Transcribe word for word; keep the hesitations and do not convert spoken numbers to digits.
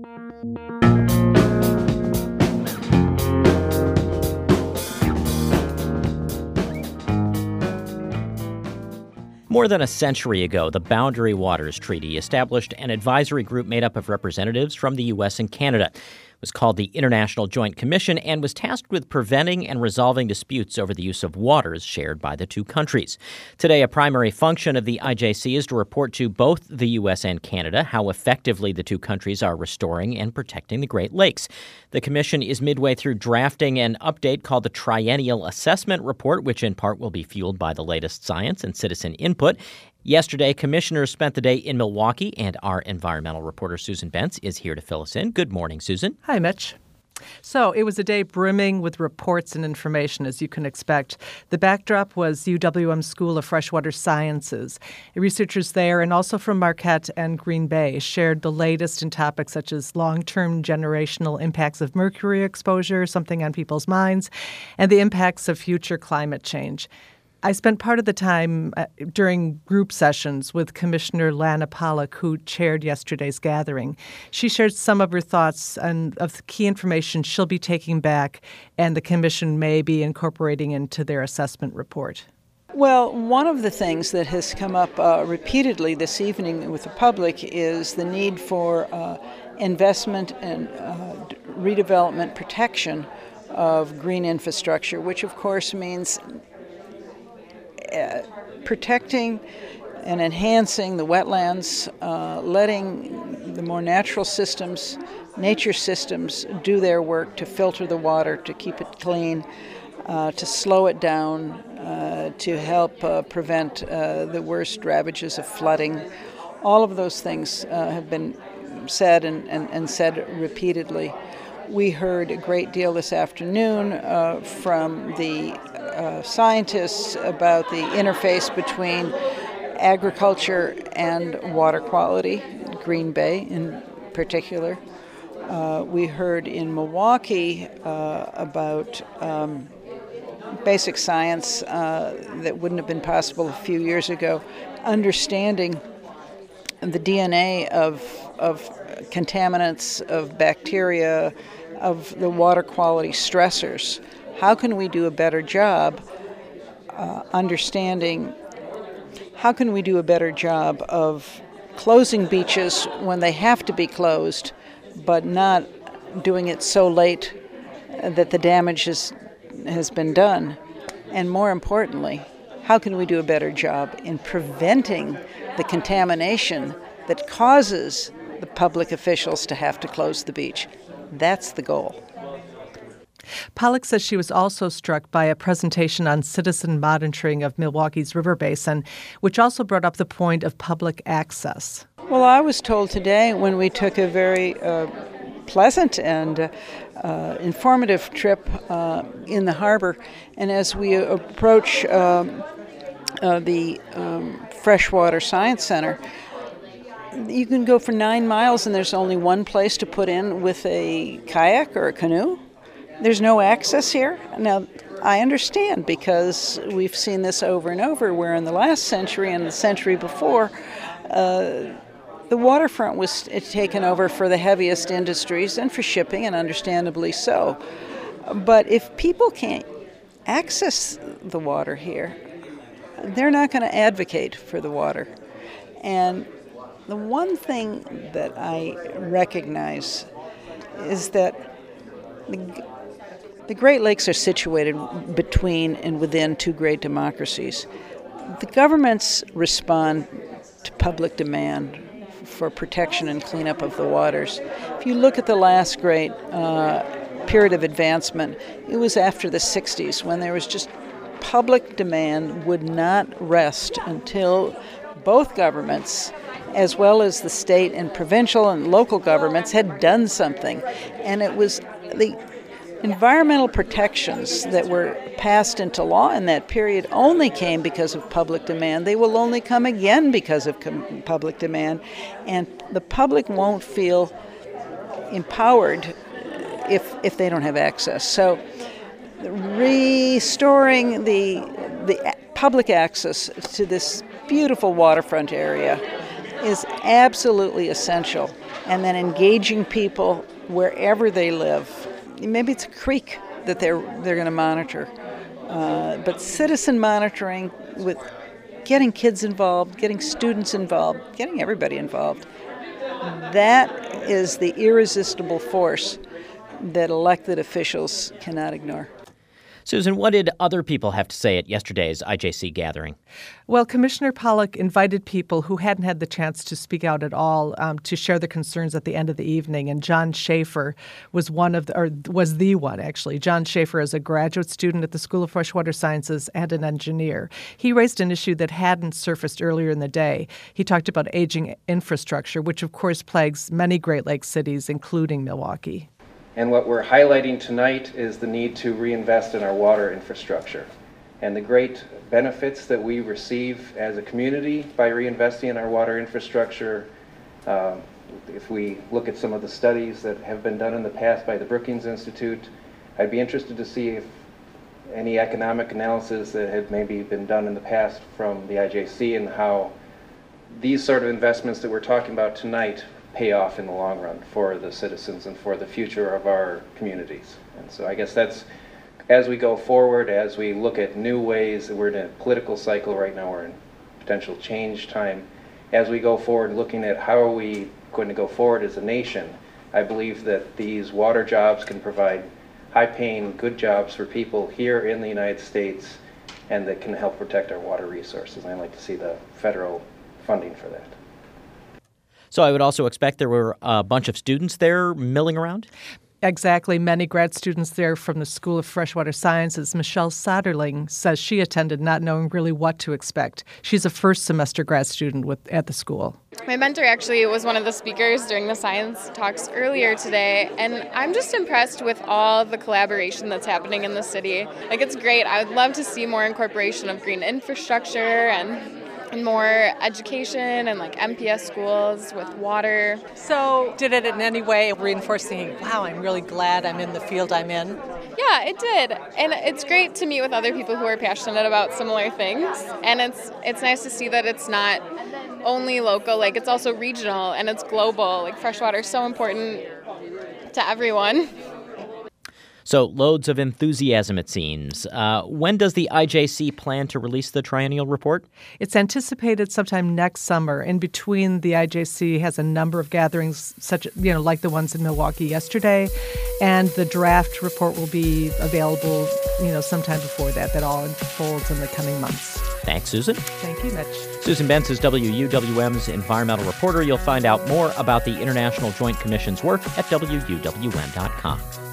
More than a century ago, the Boundary Waters Treaty established an advisory group made up of representatives from the U S and Canada. It was called the International Joint Commission and was tasked with preventing and resolving disputes over the use of waters shared by the two countries. Today, a primary function of the I J C is to report to both the U S and Canada how effectively the two countries are restoring and protecting the Great Lakes. The commission is midway through drafting an update called the Triennial Assessment Report, which in part will be fueled by the latest science and citizen input. Yesterday, commissioners spent the day in Milwaukee, and our environmental reporter Susan Bentz is here to fill us in. Good morning, Susan. Hi, Mitch. So it was a day brimming with reports and information, as you can expect. The backdrop was U W M School of Freshwater Sciences. Researchers there, and also from Marquette and Green Bay, shared the latest in topics such as long-term generational impacts of mercury exposure, something on people's minds, and the impacts of future climate change. I spent part of the time uh, during group sessions with Commissioner Lana Pollock, who chaired yesterday's gathering. She shared some of her thoughts and of the key information she'll be taking back and the commission may be incorporating into their assessment report. Well, one of the things that has come up uh, repeatedly this evening with the public is the need for uh, investment and uh, redevelopment protection of green infrastructure, which of course means Uh, protecting and enhancing the wetlands, uh, letting the more natural systems, nature systems, do their work to filter the water, to keep it clean, uh, to slow it down, uh, to help uh, prevent uh, the worst ravages of flooding. All of those things uh, have been said and, and, and said repeatedly. We heard a great deal this afternoon uh, from the uh, scientists about the interface between agriculture and water quality, Green Bay in particular. Uh, we heard in Milwaukee uh, about um, basic science uh, that wouldn't have been possible a few years ago, understanding the D N A of, of contaminants, of bacteria, of the water quality stressors. How can we do a better job uh, understanding, how can we do a better job of closing beaches when they have to be closed, but not doing it so late that the damage is, has been done? And more importantly, how can we do a better job in preventing the contamination that causes the public officials to have to close the beach? That's the goal. Pollock says she was also struck by a presentation on citizen monitoring of Milwaukee's river basin, which also brought up the point of public access. Well, I was told today when we took a very uh, pleasant and uh, uh, informative trip uh, in the harbor, and as we approach um, uh, the um, Freshwater Science Center, you can go for nine miles and there's only one place to put in with a kayak or a canoe. There's no access here. Now, I understand because we've seen this over and over where in the last century and the century before, uh, the waterfront was taken over for the heaviest industries and for shipping, and understandably so. But if people can't access the water here, they're not going to advocate for the water. And the one thing that I recognize is that the, the Great Lakes are situated between and within two great democracies. The governments respond to public demand for protection and cleanup of the waters. If you look at the last great uh, period of advancement, it was after the sixties when there was just public demand would not rest until both governments, as well as the state and provincial and local governments, had done something. And it was the environmental protections that were passed into law in that period only came because of public demand. They will only come again because of com- public demand. And the public won't feel empowered if if they don't have access. So restoring the the public access to this beautiful waterfront area is absolutely essential. and then engaging people wherever they live. Maybe it's a creek that they're they're going to monitor, uh, but citizen monitoring with getting kids involved, getting students involved, getting everybody involved. That is the irresistible force that elected officials cannot ignore. Susan, what did other people have to say at yesterday's I J C gathering? Well, Commissioner Pollack invited people who hadn't had the chance to speak out at all um, to share their concerns at the end of the evening. And John Schaefer was one of the, or was the one, actually. John Schaefer is a graduate student at the School of Freshwater Sciences and an engineer. He raised an issue that hadn't surfaced earlier in the day. He talked about aging infrastructure, which of course plagues many Great Lakes cities, including Milwaukee. And what we're highlighting tonight is the need to reinvest in our water infrastructure and the great benefits that we receive as a community by reinvesting in our water infrastructure. Um, if we look at some of the studies that have been done in the past by the Brookings Institute, I'd be interested to see if any economic analysis that had maybe been done in the past from the I J C and how these sort of investments that we're talking about tonight pay off in the long run for the citizens and for the future of our communities. And so I guess that's, as we go forward, as we look at new ways, we're in a political cycle right now, we're in potential change time. As we go forward looking at how are we going to go forward as a nation, I believe that these water jobs can provide high-paying, good jobs for people here in the United States and that can help protect our water resources. And I'd like to see the federal funding for that. So I would also expect there were a bunch of students there milling around? Exactly. Many grad students there from the School of Freshwater Sciences. Michelle Soderling says she attended not knowing really what to expect. She's a first semester grad student with at the school. My mentor actually was one of the speakers during the science talks earlier today, and I'm just impressed with all the collaboration that's happening in the city. Like, it's great. I would love to see more incorporation of green infrastructure and and more education and like M P S schools with water. So did it in any way reinforce thinking, wow, I'm really glad I'm in the field I'm in? Yeah, it did. And it's great to meet with other people who are passionate about similar things. And it's it's nice to see that it's not only local, like it's also regional and it's global. Like freshwater is so important to everyone. So loads of enthusiasm, it seems. Uh, when does the I J C plan to release the triennial report? It's anticipated sometime next summer. In between, the I J C has a number of gatherings, such you know, like the ones in Milwaukee yesterday, and the draft report will be available, you know, sometime before that. That all unfolds in the coming months. Thanks, Susan. Thank you, Mitch. Susan Bentz is W U W M's environmental reporter. You'll find out more about the International Joint Commission's work at W U W M dot com.